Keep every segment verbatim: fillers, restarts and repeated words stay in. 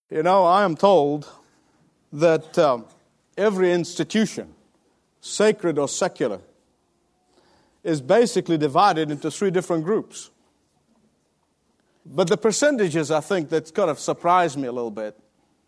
You know, I am told that um, every institution, sacred or secular, is basically divided into three different groups. But the percentages, I think, that's kind of surprised me a little bit.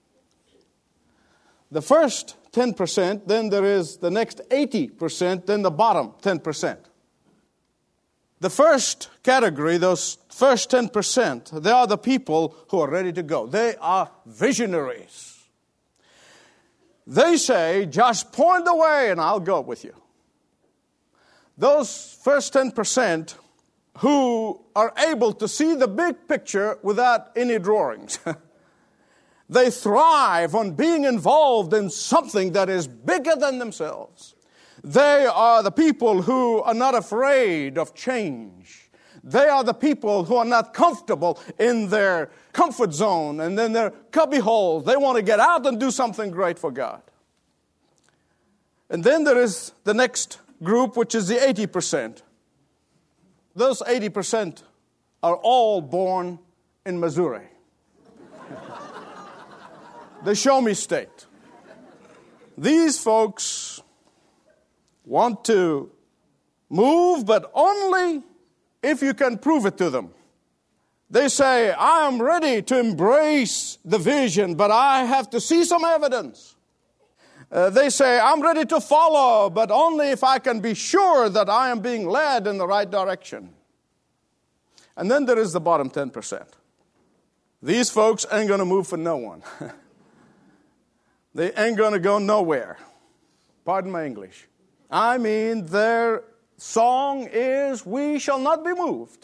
The first ten percent, then there is the next eighty percent, then the bottom ten percent. The first category, those first ten percent, they are the people who are ready to go. They are visionaries. They say, just point the way and I'll go with you. Those first ten percent who are able to see the big picture without any drawings. They thrive on being involved in something that is bigger than themselves. They are the people who are not afraid of change. They are the people who are not comfortable in their comfort zone and in their cubby hole. They want to get out and do something great for God. And then there is the next group, which is the eighty percent. Those eighty percent are all born in Missouri. The show me state. These folks want to move, but only if you can prove it to them. They say, I am ready to embrace the vision, but I have to see some evidence. Uh, they say, I'm ready to follow, but only if I can be sure that I am being led in the right direction. And then there is the bottom ten percent. These folks ain't going to move for no one. They ain't going to go nowhere. Pardon my English. I mean, their song is, we shall not be moved.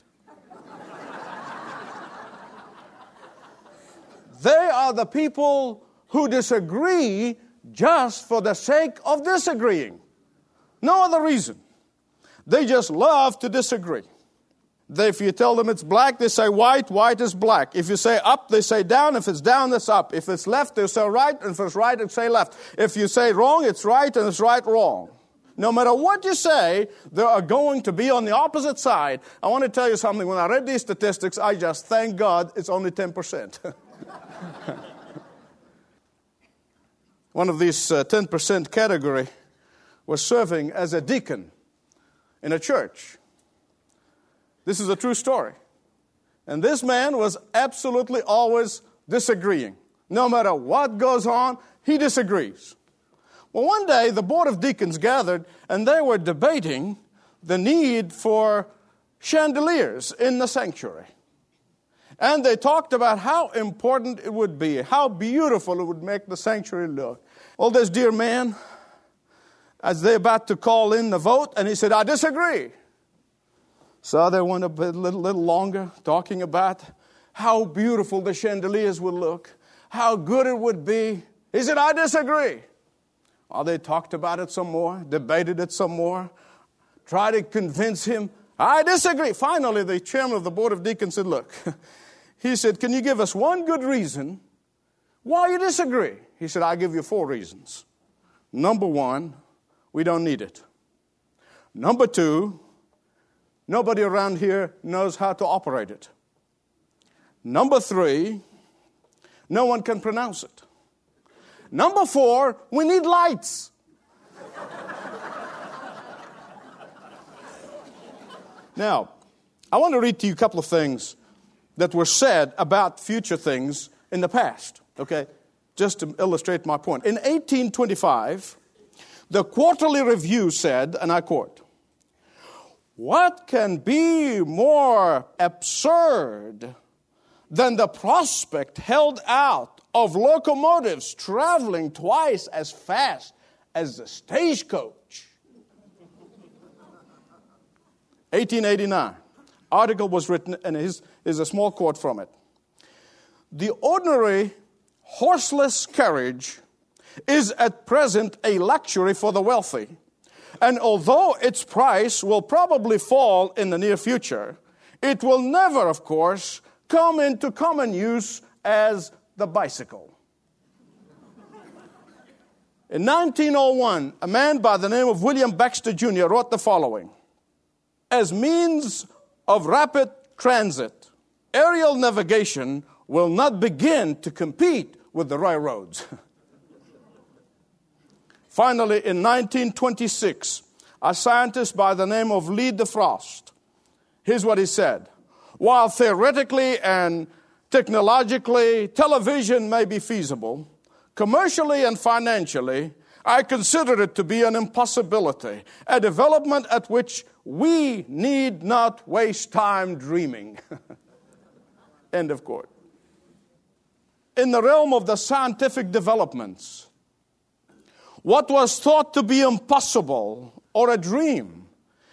They are the people who disagree just for the sake of disagreeing. No other reason. They just love to disagree. They, if you tell them it's black, they say white, white is black. If you say up, they say down. If it's down, it's up. If it's left, they say right. And if it's right, they say left. If you say wrong, it's right, and it's right, wrong. No matter what you say, they are going to be on the opposite side. I want to tell you something. When I read these statistics, I just thank God it's only ten percent. One of these uh, ten percent category was serving as a deacon in a church. This is a true story. And this man was absolutely always disagreeing. No matter what goes on, he disagrees. Well, one day the board of deacons gathered and they were debating the need for chandeliers in the sanctuary. And they talked about how important it would be, how beautiful it would make the sanctuary look. Well, this dear man, as they're about to call in the vote, and he said, I disagree. So they went a bit, little, little longer, talking about how beautiful the chandeliers would look, how good it would be. He said, I disagree. Well, they talked about it some more, debated it some more, tried to convince him. I disagree. Finally, the chairman of the board of deacons said, look, he said, can you give us one good reason why you disagree? He said, I'll give you four reasons. Number one, we don't need it. Number two, nobody around here knows how to operate it. Number three, no one can pronounce it. Number four, we need lights. Now, I want to read to you a couple of things that were said about future things in the past, okay, just to illustrate my point. In eighteen twenty-five, the Quarterly Review said, and I quote, what can be more absurd than the prospect held out of locomotives traveling twice as fast as the stagecoach? eighteen eighty-nine. Article was written, and here's, here's a small quote from it. The ordinary horseless carriage is at present a luxury for the wealthy. And although its price will probably fall in the near future, it will never, of course, come into common use as the bicycle. In nineteen oh one, a man by the name of William Baxter Junior wrote the following. As means of rapid transit, aerial navigation will not begin to compete with the railroads. Finally, in nineteen twenty-six, a scientist by the name of Lee DeFrost, here's what he said. While theoretically and technologically television may be feasible, commercially and financially, I consider it to be an impossibility, a development at which we need not waste time dreaming. End of quote. In the realm of the scientific developments, what was thought to be impossible or a dream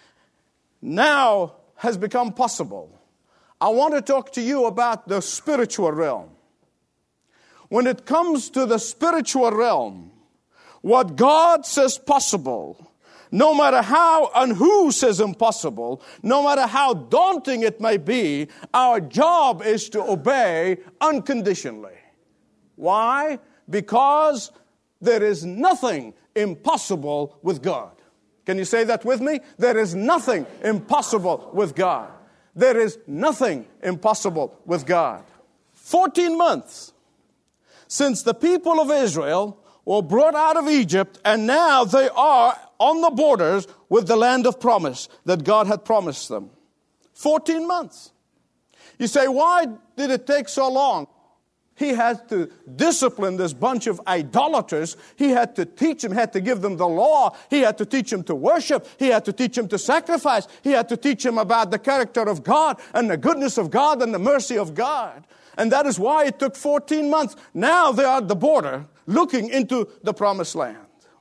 now has become possible. I want to talk to you about the spiritual realm. When it comes to the spiritual realm, what God says possible, no matter how and who says impossible, no matter how daunting it may be, our job is to obey unconditionally. Why? Because there is nothing impossible with God. Can you say that with me? There is nothing impossible with God. There is nothing impossible with God. Fourteen months since the people of Israel were brought out of Egypt, and now they are on the borders with the land of promise that God had promised them. Fourteen months. You say, why did it take so long? He had to discipline this bunch of idolaters. He had to teach them, had to give them the law. He had to teach them to worship. He had to teach them to sacrifice. He had to teach them about the character of God and the goodness of God and the mercy of God. And that is why it took fourteen months. Now they are at the border looking into the promised land.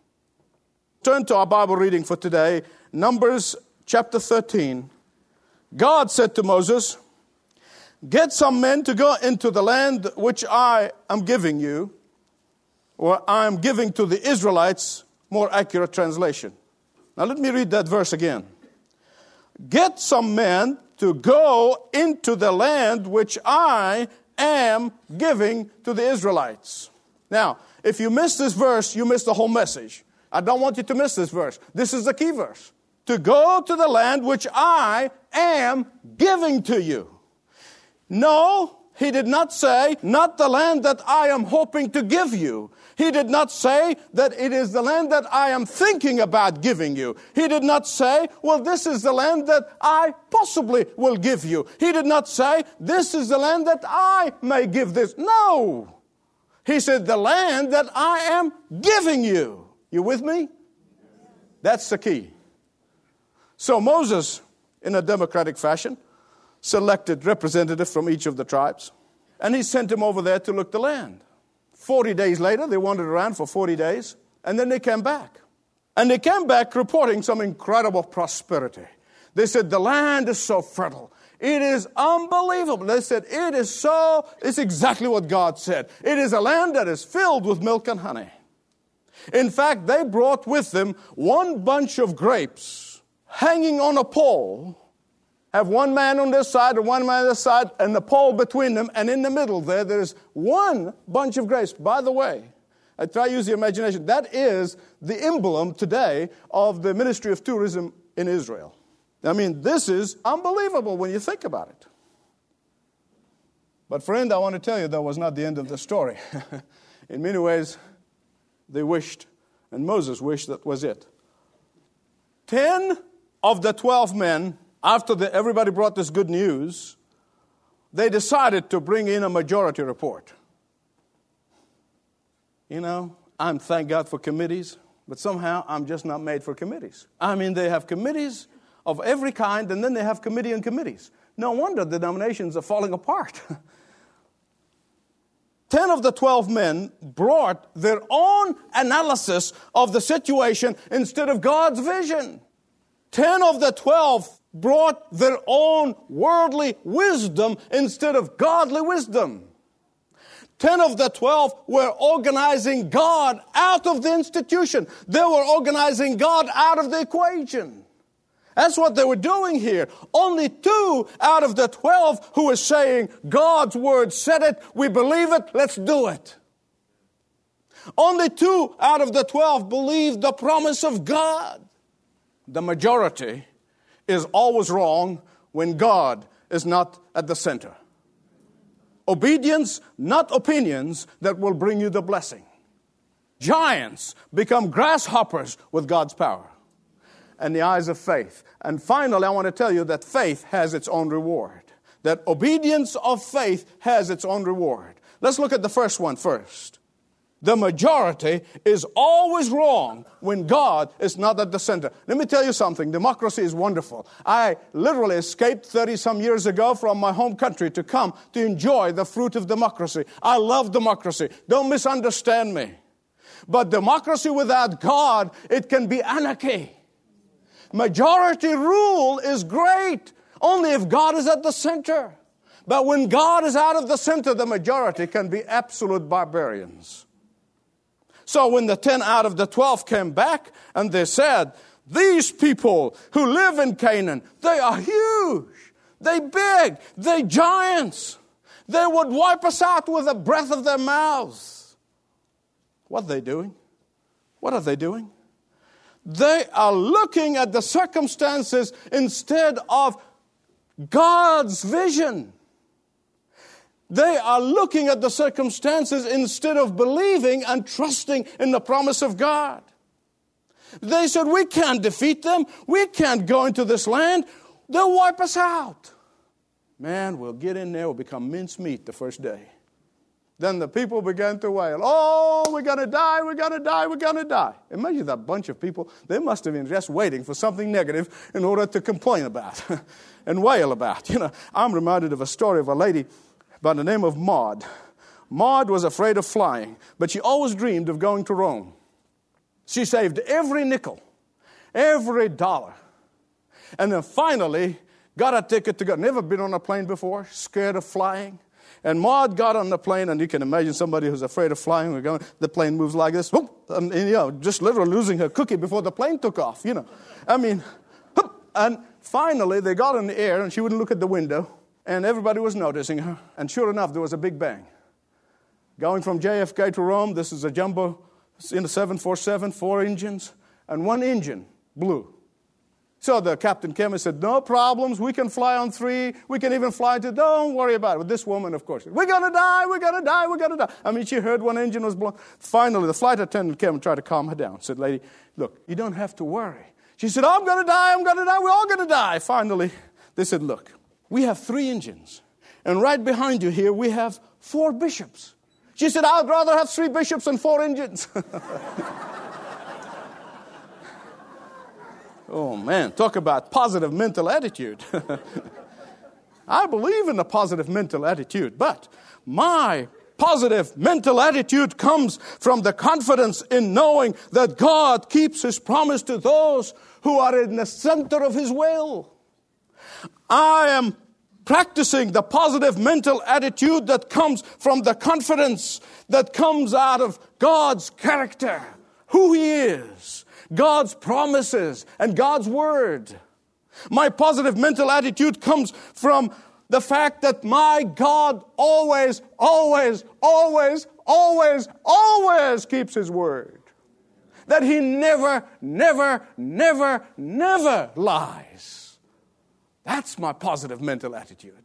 Turn to our Bible reading for today, Numbers chapter thirteen. God said to Moses, get some men to go into the land which I am giving you, or I am giving to the Israelites, more accurate translation. Now let me read that verse again. Get some men to go into the land which I am giving to the Israelites. Now, if you miss this verse, you miss the whole message. I don't want you to miss this verse. This is the key verse. To go to the land which I am giving to you. No, he did not say, not the land that I am hoping to give you. He did not say that it is the land that I am thinking about giving you. He did not say, well, this is the land that I possibly will give you. He did not say, this is the land that I may give this. No. He said, the land that I am giving you. You with me? That's the key. So Moses, in a democratic fashion, selected representatives from each of the tribes, and he sent them over there to look the land. Forty days later, they wandered around for forty days, and then they came back. And they came back reporting some incredible prosperity. They said, the land is so fertile. It is unbelievable. They said, it is so, it's exactly what God said. It is a land that is filled with milk and honey. In fact, they brought with them one bunch of grapes hanging on a pole. Have one man on this side and one man on this side, and the pole between them, and in the middle there, there's one bunch of grapes. By the way, I try to use the imagination. That is the emblem today of the Ministry of Tourism in Israel. I mean, this is unbelievable when you think about it. But friend, I want to tell you that was not the end of the story. In many ways, they wished, and Moses wished that was it. Ten of the twelve men, after the, everybody brought this good news, they decided to bring in a majority report. You know, I'm thank God for committees, but somehow I'm just not made for committees. I mean, they have committees of every kind, and then they have committee and committees. No wonder denominations are falling apart. Ten of the twelve men brought their own analysis of the situation instead of God's vision. Ten of the twelve brought their own worldly wisdom instead of godly wisdom. Ten of the twelve were organizing God out of the institution. They were organizing God out of the equation. That's what they were doing here. Only two out of the twelve who were saying, God's word said it, we believe it, let's do it. Only two out of the twelve believed the promise of God. The majority is always wrong when God is not at the center. obedience, not opinions, that will bring you the blessing. Giants become grasshoppers with God's power and the eyes of faith. And finally, I want to tell you that faith has its own reward. That obedience of faith has its own reward. Let's look at the first one first. The majority is always wrong when God is not at the center. Let me tell you something. Democracy is wonderful. I literally escaped thirty-some years ago from my home country to come to enjoy the fruit of democracy. I love democracy. Don't misunderstand me. But democracy without God, it can be anarchy. Majority rule is great, only if God is at the center. But when God is out of the center, the majority can be absolute barbarians. So when the ten out of the twelve came back and they said, these people who live in Canaan, they are huge, they big, they giants. They would wipe us out with the breath of their mouths. What are they doing? What are they doing? They are looking at the circumstances instead of God's vision. They are looking at the circumstances instead of believing and trusting in the promise of God. They said, we can't defeat them. We can't go into this land. They'll wipe us out. Man, we'll get in there. We'll become mincemeat the first day. Then the people began to wail, oh, we're going to die, we're going to die, we're going to die. Imagine that bunch of people. They must have been just waiting for something negative in order to complain about and wail about. You know, I'm reminded of a story of a lady by the name of Maud. Maud was afraid of flying, but she always dreamed of going to Rome. She saved every nickel, every dollar, and then finally got a ticket to go. Never been on a plane before, scared of flying. And Maud got on the plane, and you can imagine somebody who's afraid of flying. We're going, the plane moves like this, whoop, and, and, you know, just literally losing her cookie before the plane took off. You know, I mean, whoop, and finally they got in the air, and she wouldn't look at the window. And everybody was noticing her. And sure enough, there was a big bang. Going from J F K to Rome, this is a jumbo in a seven forty-seven, four engines, and one engine blew. So the captain came and said, no problems, we can fly on three, we can even fly to, don't worry about it. But this woman, of course, we're going to die, we're going to die, we're going to die. I mean, she heard one engine was blown. Finally, the flight attendant came and tried to calm her down. Said, lady, look, you don't have to worry. She said, I'm going to die, I'm going to die, we're all going to die. Finally, they said, look, we have three engines. And right behind you here, we have four bishops. She said, I'd rather have three bishops and four engines. Oh, man, talk about positive mental attitude. I believe in a positive mental attitude, but my positive mental attitude comes from the confidence in knowing that God keeps His promise to those who are in the center of His will. I am practicing the positive mental attitude that comes from the confidence that comes out of God's character, who He is, God's promises, and God's word. My positive mental attitude comes from the fact that my God always, always, always, always, always keeps His word. That He never, never, never, never lies. That's my positive mental attitude.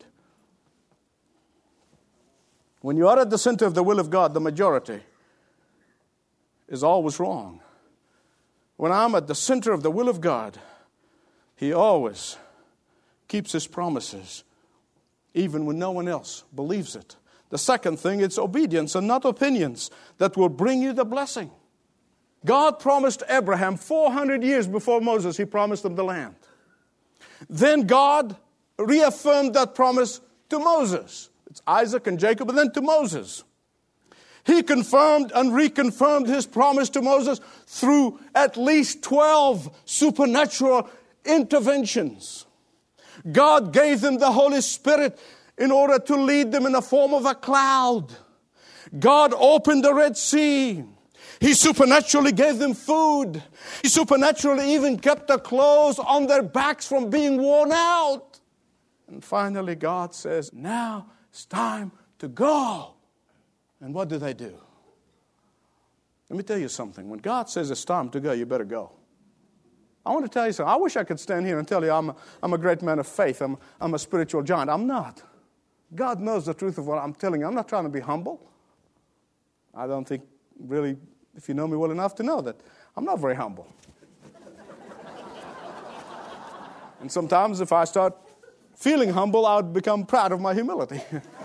When you are at the center of the will of God, the majority is always wrong. When I'm at the center of the will of God, He always keeps His promises, even when no one else believes it. The second thing, it's obedience and not opinions that will bring you the blessing. God promised Abraham four hundred years before Moses, He promised him the land. Then God reaffirmed that promise to Moses. It's Isaac and Jacob, and then to Moses. He confirmed and reconfirmed His promise to Moses through at least twelve supernatural interventions. God gave them the Holy Spirit in order to lead them in the form of a cloud. God opened the Red Sea. He supernaturally gave them food. He supernaturally even kept the clothes on their backs from being worn out. And finally, God says, now it's time to go. And what do they do? Let me tell you something. When God says it's time to go, you better go. I want to tell you something. I wish I could stand here and tell you I'm a, I'm a great man of faith. I'm, I'm a spiritual giant. I'm not. God knows the truth of what I'm telling you. I'm not trying to be humble. I don't think, really, if you know me well enough to know that I'm not very humble. And sometimes if I start feeling humble, I would become proud of my humility.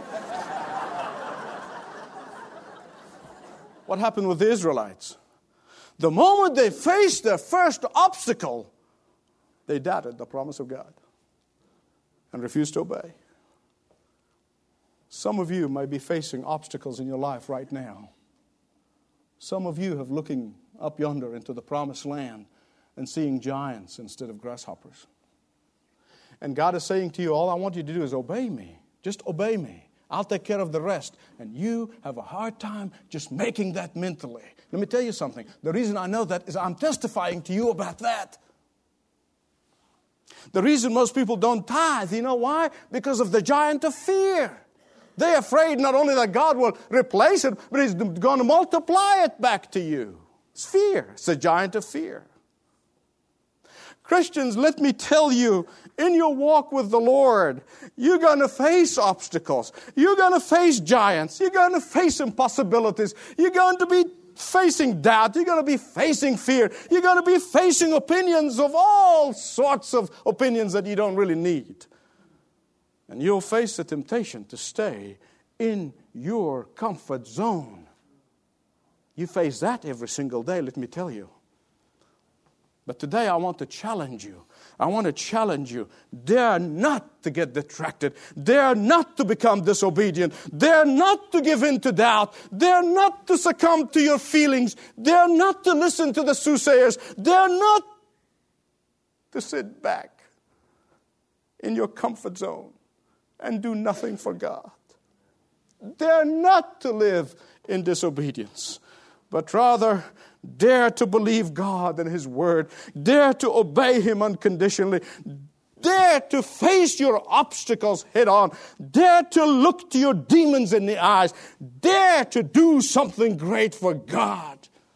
What happened with the Israelites? The moment they faced their first obstacle, they doubted the promise of God and refused to obey. Some of you may be facing obstacles in your life right now. Some of you have looking up yonder into the promised land and seeing giants instead of grasshoppers. And God is saying to you, all I want you to do is obey me. Just obey me. I'll take care of the rest. And you have a hard time just making that mentally. Let me tell you something. The reason I know that is I'm testifying to you about that. The reason most people don't tithe, you know why? Because of the giant of fear. They're afraid not only that God will replace it, but He's going to multiply it back to you. It's fear. It's a giant of fear. Christians, let me tell you, in your walk with the Lord, you're going to face obstacles. You're going to face giants. You're going to face impossibilities. You're going to be facing doubt. You're going to be facing fear. You're going to be facing opinions of all sorts of opinions that you don't really need. And you'll face the temptation to stay in your comfort zone. You face that every single day, let me tell you. But today I want to challenge you. I want to challenge you. Dare not to get distracted. Dare not to become disobedient. Dare not to give in to doubt. Dare not to succumb to your feelings. Dare not to listen to the soothsayers. Dare not to sit back in your comfort zone and do nothing for God. Dare not to live in disobedience, but rather dare to believe God and His Word. Dare to obey Him unconditionally. Dare to face your obstacles head on. Dare to look to your demons in the eyes. Dare to do something great for God.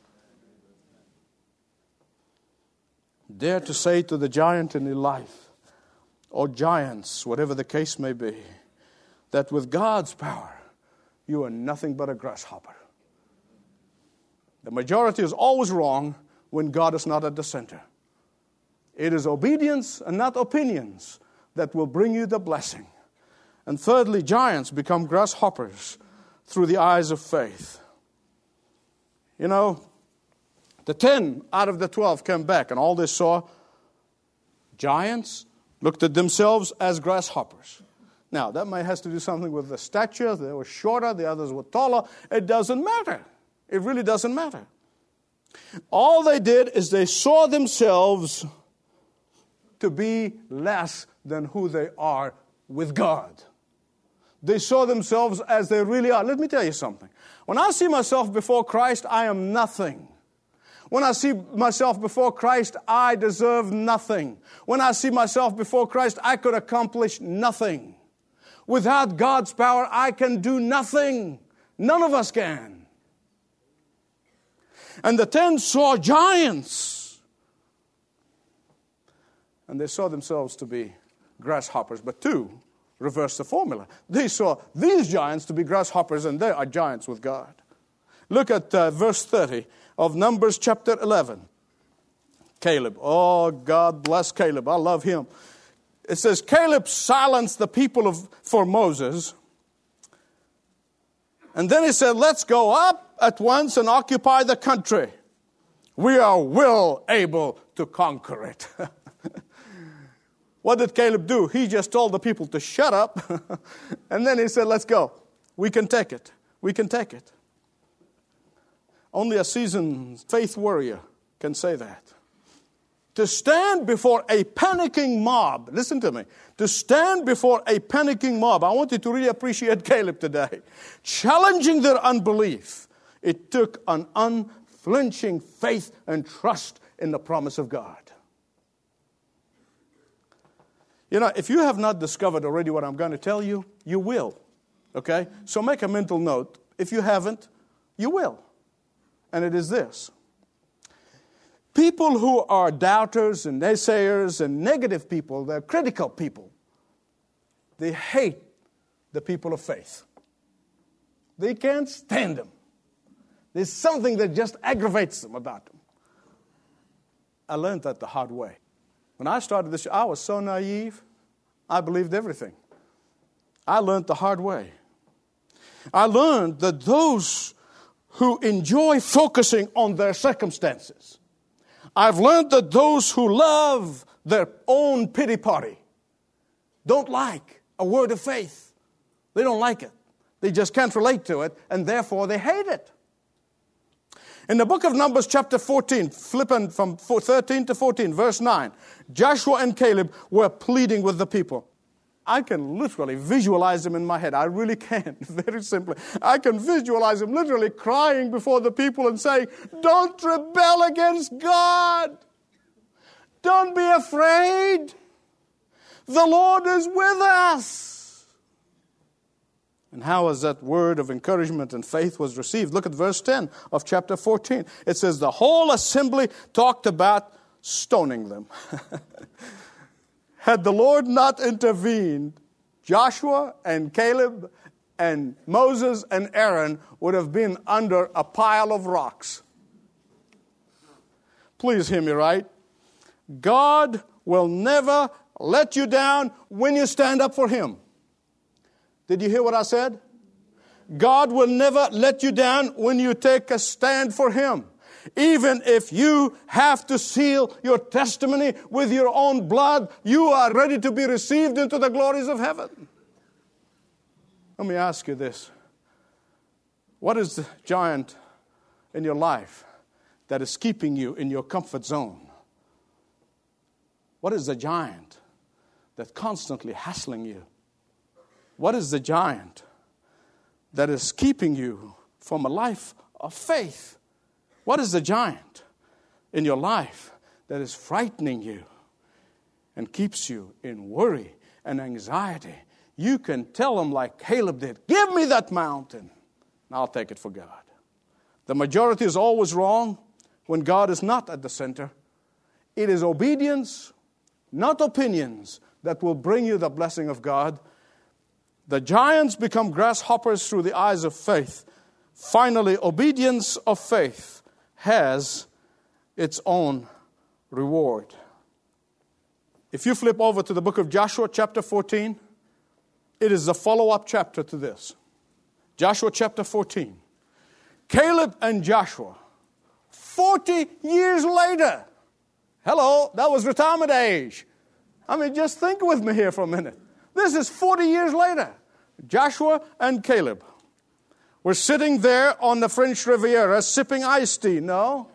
Dare to say to the giant in your life, or giants, whatever the case may be, that with God's power, you are nothing but a grasshopper. The majority is always wrong when God is not at the center. It is obedience and not opinions that will bring you the blessing. And thirdly, giants become grasshoppers through the eyes of faith. You know, the ten out of the twelve came back, and all they saw, giants, looked at themselves as grasshoppers. Now, that may have to do something with the stature. They were shorter, the others were taller. It doesn't matter. It really doesn't matter. All they did is they saw themselves to be less than who they are with God. They saw themselves as they really are. Let me tell you something. When I see myself before Christ, I am nothing. When I see myself before Christ, I deserve nothing. When I see myself before Christ, I could accomplish nothing. Without God's power, I can do nothing. None of us can. And the ten saw giants. And they saw themselves to be grasshoppers. But two reversed the formula. They saw these giants to be grasshoppers, and they are giants with God. Look at uh, verse thirty of Numbers chapter eleven. Caleb. Oh, God bless Caleb. I love him. It says, Caleb silenced the people of for Moses. And then he said, let's go up at once and occupy the country. We are well able to conquer it. What did Caleb do? He just told the people to shut up. And then he said, let's go. We can take it. We can take it. Only a seasoned faith warrior can say that. To stand before a panicking mob, listen to me, to stand before a panicking mob, I want you to really appreciate Caleb today, challenging their unbelief. It took an unflinching faith and trust in the promise of God. You know, if you have not discovered already what I'm going to tell you, you will. Okay? So make a mental note. If you haven't, you will. And it is this. People who are doubters and naysayers and negative people, they're critical people. They hate the people of faith. They can't stand them. There's something that just aggravates them about them. I learned that the hard way. When I started this, I was so naive. I believed everything. I learned the hard way. I learned that those who enjoy focusing on their circumstances, I've learned that those who love their own pity party don't like a word of faith. They don't like it. They just can't relate to it, and therefore they hate it. In the book of Numbers chapter fourteen, flipping from thirteen to fourteen, verse nine, Joshua and Caleb were pleading with the people. I can literally visualize them in my head. I really can, very simply. I can visualize them literally crying before the people and saying, don't rebel against God. Don't be afraid. The Lord is with us. And how is that word of encouragement and faith was received? Look at verse ten of chapter fourteen. It says, the whole assembly talked about stoning them. Had the Lord not intervened, Joshua and Caleb and Moses and Aaron would have been under a pile of rocks. Please hear me right. God will never let you down when you stand up for Him. Did you hear what I said? God will never let you down when you take a stand for Him. Even if you have to seal your testimony with your own blood, you are ready to be received into the glories of heaven. Let me ask you this. What is the giant in your life that is keeping you in your comfort zone? What is the giant that's constantly hassling you? What is the giant that is keeping you from a life of faith? What is the giant in your life that is frightening you and keeps you in worry and anxiety? You can tell them like Caleb did, give me that mountain, and I'll take it for God. The majority is always wrong when God is not at the center. It is obedience, not opinions, that will bring you the blessing of God. The giants become grasshoppers through the eyes of faith. Finally, obedience of faith has its own reward. If you flip over to the book of Joshua chapter fourteen, it is the follow-up chapter to this. Joshua chapter fourteen. Caleb and Joshua, forty years later. Hello, that was retirement age. I mean, just think with me here for a minute. This is forty years later. Joshua and Caleb were sitting there on the French Riviera sipping iced tea. No.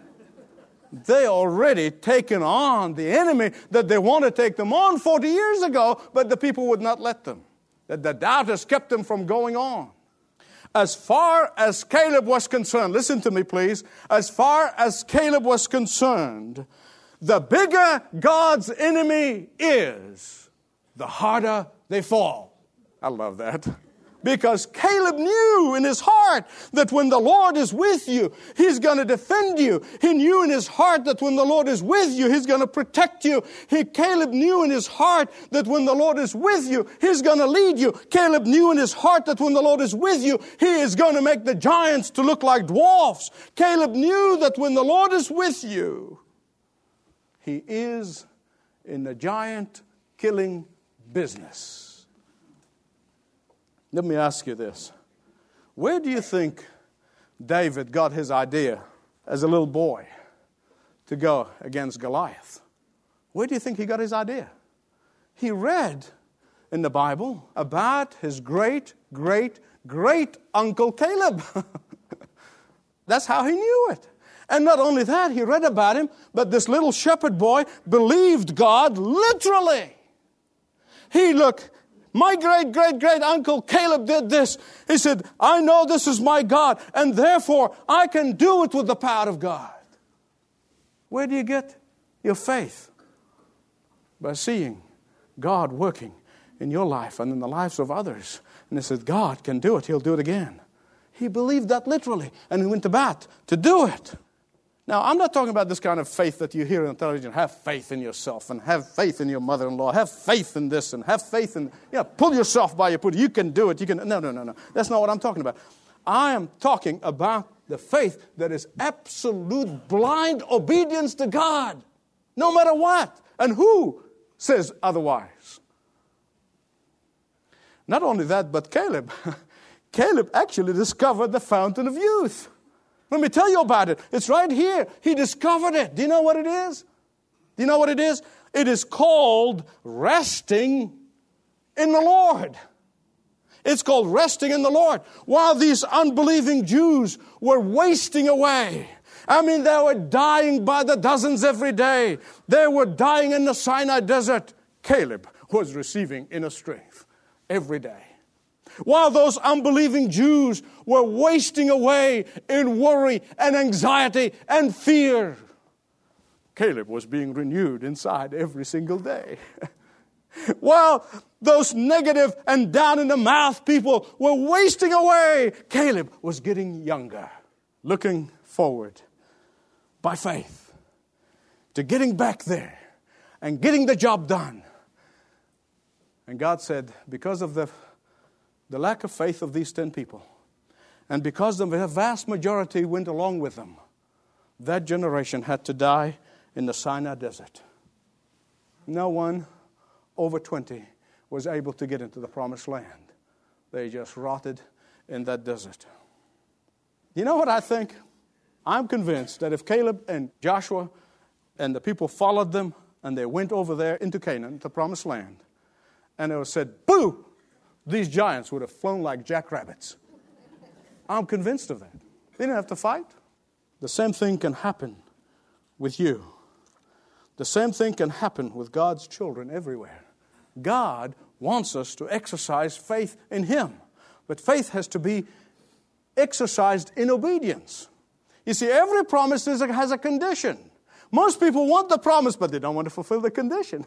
They already taken on the enemy that they want to take them on forty years ago, but the people would not let them. That the doubters kept them from going on. As far as Caleb was concerned, listen to me please, as far as Caleb was concerned, the bigger God's enemy is, the harder they fall. I love that. Because Caleb knew in his heart that when the Lord is with you, He's going to defend you. He knew in his heart that when the Lord is with you, He's going to protect you. He, Caleb knew in his heart that when the Lord is with you, He's going to lead you. Caleb knew in his heart that when the Lord is with you, He is going to make the giants to look like dwarfs. Caleb knew that when the Lord is with you, He is in the giant killing business. Let me ask you this. Where do you think David got his idea as a little boy to go against Goliath? Where do you think he got his idea? He read in the Bible about his great, great, great uncle Caleb. That's how he knew it. And not only that, he read about him, but this little shepherd boy believed God literally. He looked, my great, great, great uncle Caleb did this. He said, I know this is my God, and therefore I can do it with the power of God. Where do you get your faith? By seeing God working in your life and in the lives of others. And he said, God can do it. He'll do it again. He believed that literally, and he went to bat to do it. Now, I'm not talking about this kind of faith that you hear on television. Have faith in yourself and have faith in your mother-in-law. Have faith in this and have faith in, you know, pull yourself by your pussy. You can do it. You can. No, no, no, no. That's not what I'm talking about. I am talking about the faith that is absolute blind obedience to God, no matter what. And who says otherwise? Not only that, but Caleb. Caleb actually discovered the fountain of youth. Let me tell you about it. It's right here. He discovered it. Do you know what it is? Do you know what it is? It is called resting in the Lord. It's called resting in the Lord. While these unbelieving Jews were wasting away, I mean, they were dying by the dozens every day. They were dying in the Sinai desert. Caleb was receiving inner strength every day. While those unbelieving Jews were wasting away in worry and anxiety and fear, Caleb was being renewed inside every single day. While those negative and down-in-the-mouth people were wasting away, Caleb was getting younger, looking forward by faith to getting back there and getting the job done. And God said, because of the The lack of faith of these ten people, and because the vast majority went along with them, that generation had to die in the Sinai desert. No one over twenty was able to get into the promised land. They just rotted in that desert. You know what I think? I'm convinced that if Caleb and Joshua and the people followed them and they went over there into Canaan, the promised land, and they said, boo! These giants would have flown like jackrabbits. I'm convinced of that. They didn't have to fight. The same thing can happen with you. The same thing can happen with God's children everywhere. God wants us to exercise faith in Him. But faith has to be exercised in obedience. You see, every promise is a, has a condition. Most people want the promise, but they don't want to fulfill the condition.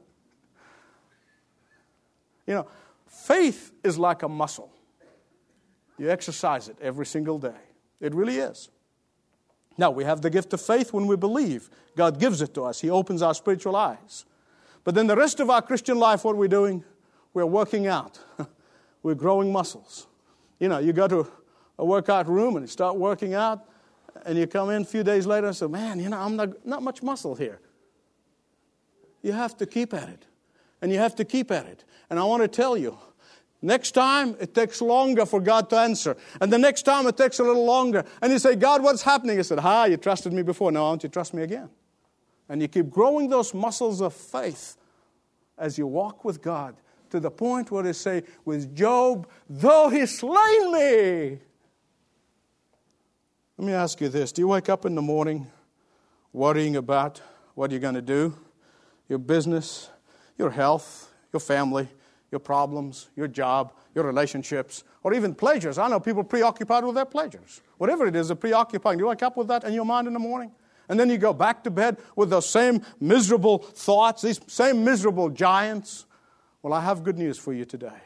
You know, faith is like a muscle. You exercise it every single day. It really is. Now, we have the gift of faith when we believe. God gives it to us. He opens our spiritual eyes. But then the rest of our Christian life, what are we doing? We're working out. We're growing muscles. You know, you go to a workout room and you start working out, and you come in a few days later and say, man, you know, I'm not, not much muscle here. You have to keep at it. And you have to keep at it. And I want to tell you, next time it takes longer for God to answer. And the next time it takes a little longer. And you say, God, what's happening? He said, ha, you trusted me before. Now, why don't you trust me again? And you keep growing those muscles of faith as you walk with God to the point where they say, with Job, though he slain me. Let me ask you this. Do you wake up in the morning worrying about what you're going to do? Your business, your health, your family, your problems, your job, your relationships, or even pleasures. I know people preoccupied with their pleasures. Whatever it is, they're preoccupied. You wake up with that in your mind in the morning, and then you go back to bed with those same miserable thoughts, these same miserable giants. Well, I have good news for you today.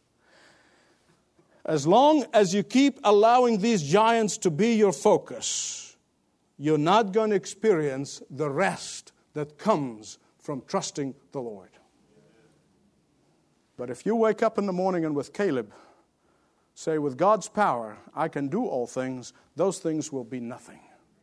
As long as you keep allowing these giants to be your focus, you're not going to experience the rest that comes from trusting the Lord. But if you wake up in the morning and with Caleb say, with God's power, I can do all things, those things will be nothing.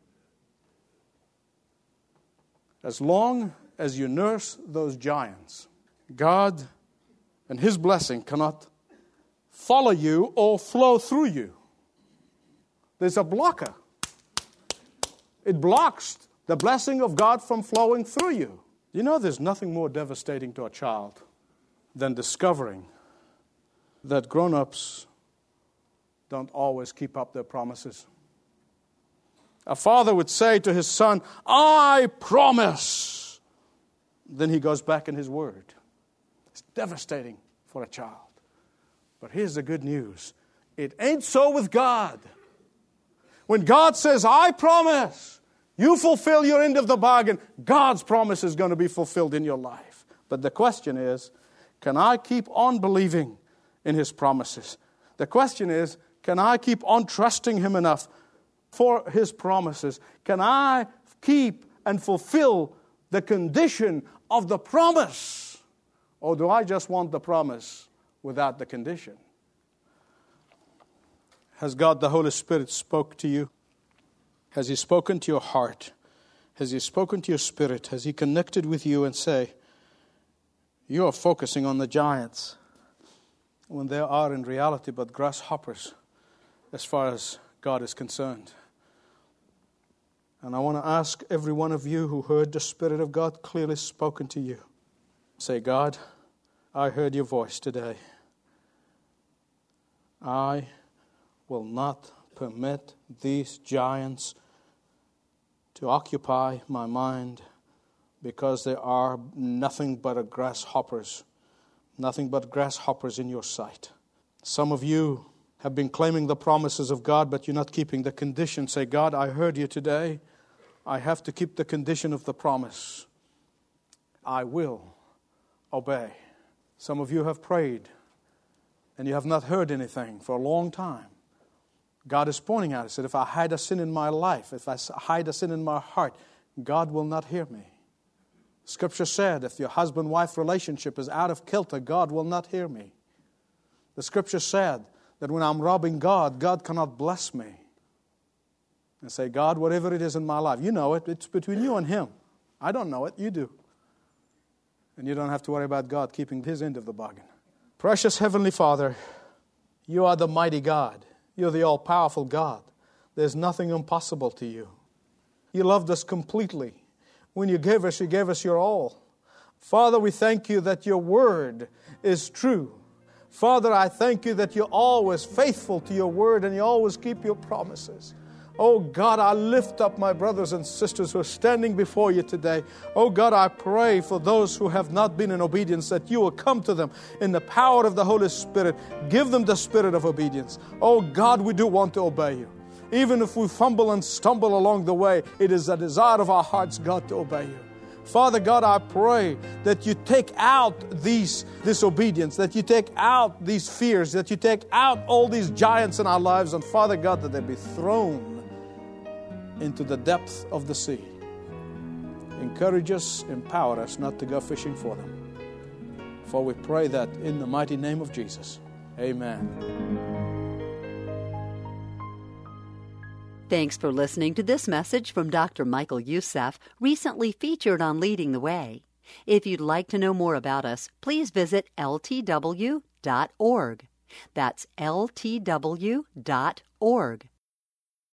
As long as you nurse those giants, God and His blessing cannot follow you or flow through you. There's a blocker. It blocks the blessing of God from flowing through you. You know, there's nothing more devastating to a child than discovering that grown-ups don't always keep up their promises. A father would say to his son, I promise. Then he goes back in his word. It's devastating for a child. But here's the good news. It ain't so with God. When God says, I promise, you fulfill your end of the bargain, God's promise is going to be fulfilled in your life. But the question is, can I keep on believing in His promises? The question is, can I keep on trusting Him enough for His promises? Can I keep and fulfill the condition of the promise? Or do I just want the promise without the condition? Has God the Holy Spirit spoke to you? Has He spoken to your heart? Has He spoken to your spirit? Has He connected with you and say, you are focusing on the giants when they are in reality but grasshoppers as far as God is concerned? And I want to ask every one of you who heard the Spirit of God clearly spoken to you. Say, God, I heard your voice today. I will not permit these giants to occupy my mind because they are nothing but a grasshoppers, nothing but grasshoppers in your sight. Some of you have been claiming the promises of God, but you're not keeping the condition. Say, God, I heard you today. I have to keep the condition of the promise. I will obey. Some of you have prayed and you have not heard anything for a long time. God is pointing out, He said, if I hide a sin in my life, if I hide a sin in my heart, God will not hear me. Scripture said, if your husband-wife relationship is out of kilter, God will not hear me. The Scripture said that when I'm robbing God, God cannot bless me. And say, God, whatever it is in my life, you know it. It's between you and Him. I don't know it. You do. And you don't have to worry about God keeping His end of the bargain. Precious Heavenly Father, You are the mighty God. You're the all-powerful God. There's nothing impossible to You. You loved us completely. When You gave us, You gave us Your all. Father, we thank You that Your word is true. Father, I thank You that You're always faithful to Your word and You always keep Your promises. Oh God, I lift up my brothers and sisters who are standing before You today. Oh God, I pray for those who have not been in obedience that You will come to them in the power of the Holy Spirit. Give them the spirit of obedience. Oh God, we do want to obey You. Even if we fumble and stumble along the way, it is a desire of our hearts, God, to obey You. Father God, I pray that You take out these disobedience, that You take out these fears, that You take out all these giants in our lives, and Father God, that they be thrown into the depth of the sea. Encourage us, empower us not to go fishing for them. For we pray that in the mighty name of Jesus. Amen. Thanks for listening to this message from Doctor Michael Youssef, recently featured on Leading the Way. If you'd like to know more about us, please visit L T W dot org. That's L T W dot org.